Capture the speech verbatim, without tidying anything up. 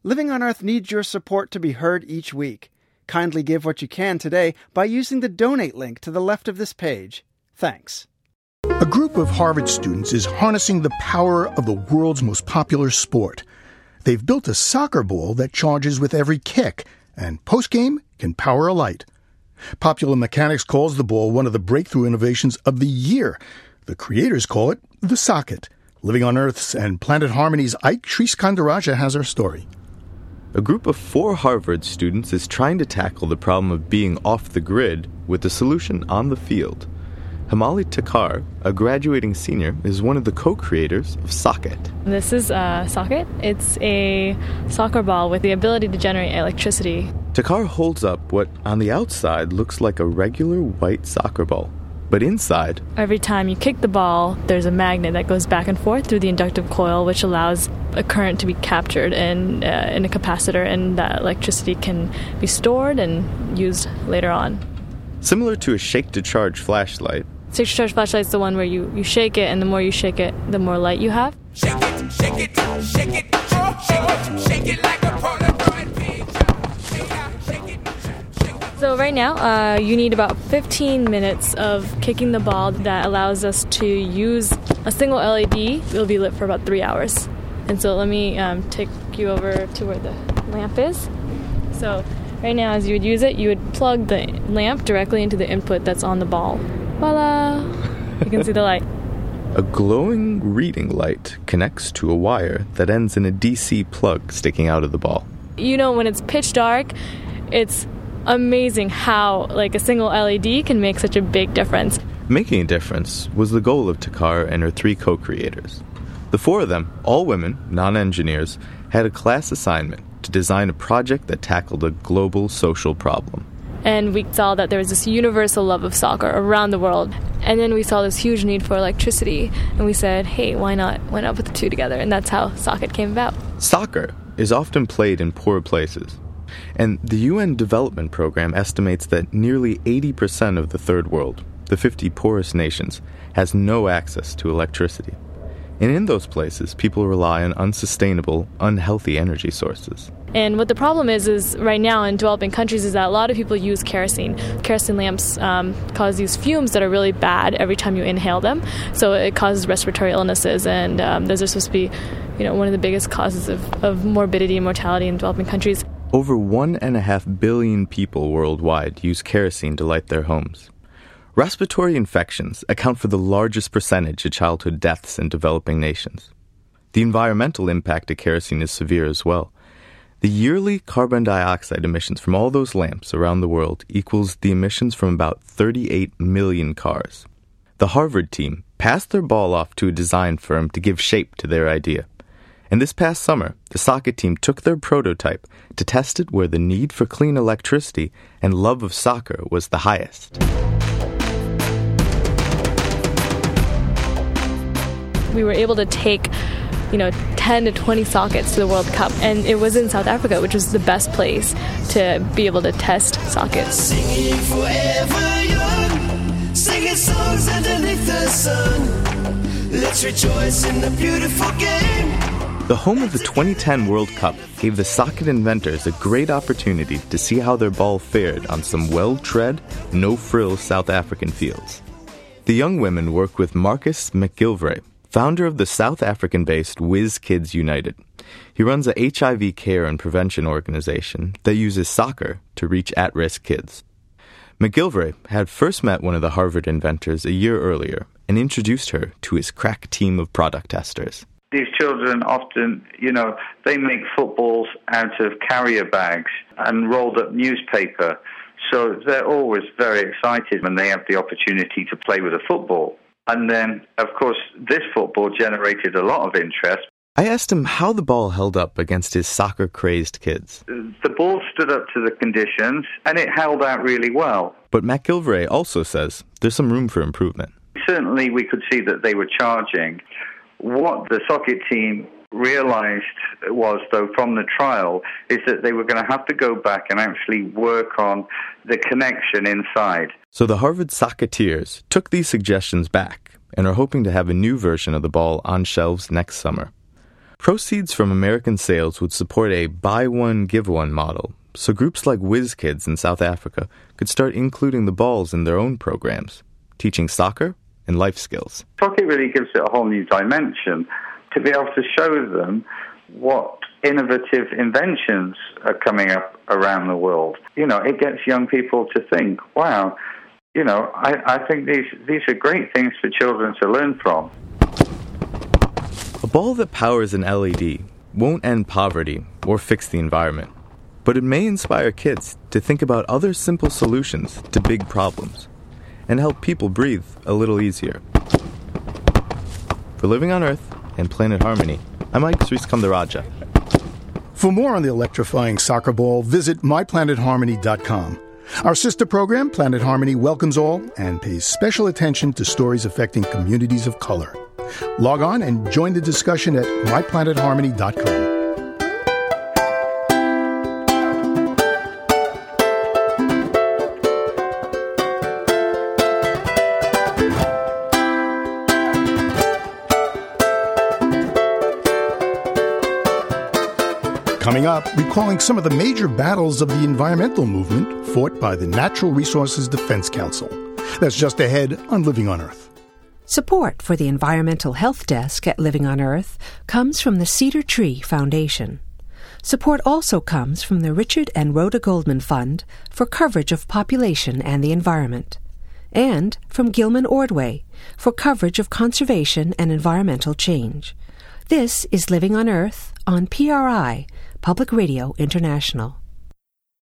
Living on Earth needs your support to be heard each week. Kindly give what you can today by using the donate link to the left of this page. Thanks. A group of Harvard students is harnessing the power of the world's most popular sport. They've built a soccer ball that charges with every kick, and post-game can power a light. Popular Mechanics calls the ball one of the breakthrough innovations of the year. The creators call it the Socket. Living on Earth's and Planet Harmony's Ike Sriskandarajah has our story. A group of four Harvard students is trying to tackle the problem of being off the grid with a solution on the field. Himali Takar, a graduating senior, is one of the co-creators of Socket. This is a Socket. It's a soccer ball with the ability to generate electricity. Takar holds up what on the outside looks like a regular white soccer ball. But inside, every time you kick the ball, there's a magnet that goes back and forth through the inductive coil, which allows a current to be captured in, uh, in a capacitor, and that electricity can be stored and used later on. Similar to a shake-to-charge flashlight, Shake-to-charge flashlight is the one where you, you shake it, and the more you shake it, the more light you have. Shake it, shake it, shake it, oh, shake it, shake it like a Polaroid picture. Shake it, shake it, shake it. So right now, uh, you need about fifteen minutes of kicking the ball that allows us to use a single L E D. It'll be lit for about three hours. And so let me um, take you over to where the lamp is. So right now, as you would use it, you would plug the lamp directly into the input that's on the ball. Voila! You can see the light. A glowing reading light connects to a wire that ends in a D C plug sticking out of the ball. You know, when it's pitch dark, it's amazing how like a single L E D can make such a big difference. Making a difference was the goal of Takar and her three co-creators. The four of them, all women, non-engineers, had a class assignment to design a project that tackled a global social problem. And we saw that there was this universal love of soccer around the world. And then we saw this huge need for electricity. And we said, hey, why not? Why not put the two together? And that's how Socket came about. Soccer is often played in poor places. And the U N Development Program estimates that nearly eighty percent of the Third World, the fifty poorest nations, has no access to electricity. And in those places, people rely on unsustainable, unhealthy energy sources. And what the problem is, is right now in developing countries is that a lot of people use kerosene. Kerosene lamps um, cause these fumes that are really bad every time you inhale them. So it causes respiratory illnesses, and um, those are supposed to be, you know, one of the biggest causes of, of morbidity and mortality in developing countries. Over one and a half billion people worldwide use kerosene to light their homes. Respiratory infections account for the largest percentage of childhood deaths in developing nations. The environmental impact of kerosene is severe as well. The yearly carbon dioxide emissions from all those lamps around the world equals the emissions from about thirty-eight million cars. The Harvard team passed their ball off to a design firm to give shape to their idea. And this past summer, the Socket team took their prototype to test it where the need for clean electricity and love of soccer was the highest. We were able to take, you know, ten to twenty sockets to the World Cup, and it was in South Africa, which was the best place to be able to test sockets. Singing forever young, singing songs underneath the sun. Let's rejoice in the beautiful game. The home of the twenty ten World Cup gave the Socket inventors a great opportunity to see how their ball fared on some well-tread, no-frill South African fields. The young women worked with Marcus McGilvray, founder of the South African-based Whiz Kids United. He runs a H I V care and prevention organization that uses soccer to reach at-risk kids. McGilvray had first met one of the Harvard inventors a year earlier and introduced her to his crack team of product testers. These children often, you know, they make footballs out of carrier bags and rolled up newspaper. So they're always very excited when they have the opportunity to play with a football. And then, of course, this football generated a lot of interest. I asked him how the ball held up against his soccer-crazed kids. The ball stood up to the conditions, and it held out really well. But McGilvray also says there's some room for improvement. Certainly, we could see that they were charging. What the Socket team realized was, though, from the trial, is that they were going to have to go back and actually work on the connection inside. So the Harvard Socketeers took these suggestions back and are hoping to have a new version of the ball on shelves next summer. Proceeds from American sales would support a buy one, give one model, so groups like WizKids in South Africa could start including the balls in their own programs, teaching soccer and life skills. Pocket really gives it a whole new dimension to be able to show them what innovative inventions are coming up around the world. You know, it gets young people to think, wow, you know, I, I think these, these are great things for children to learn from. A ball that powers an L E D won't end poverty or fix the environment, but it may inspire kids to think about other simple solutions to big problems and help people breathe a little easier. For Living on Earth and Planet Harmony, I'm Mike Sriskandarajah. For more on the electrifying soccer ball, visit my planet harmony dot com. Our sister program, Planet Harmony, welcomes all and pays special attention to stories affecting communities of color. Log on and join the discussion at my planet harmony dot com. Coming up, recalling some of the major battles of the environmental movement fought by the Natural Resources Defense Council. That's just ahead on Living on Earth. Support for the Environmental Health Desk at Living on Earth comes from the Cedar Tree Foundation. Support also comes from the Richard and Rhoda Goldman Fund for coverage of population and the environment, and from Gilman Ordway for coverage of conservation and environmental change. This is Living on Earth on P R I, Public Radio International.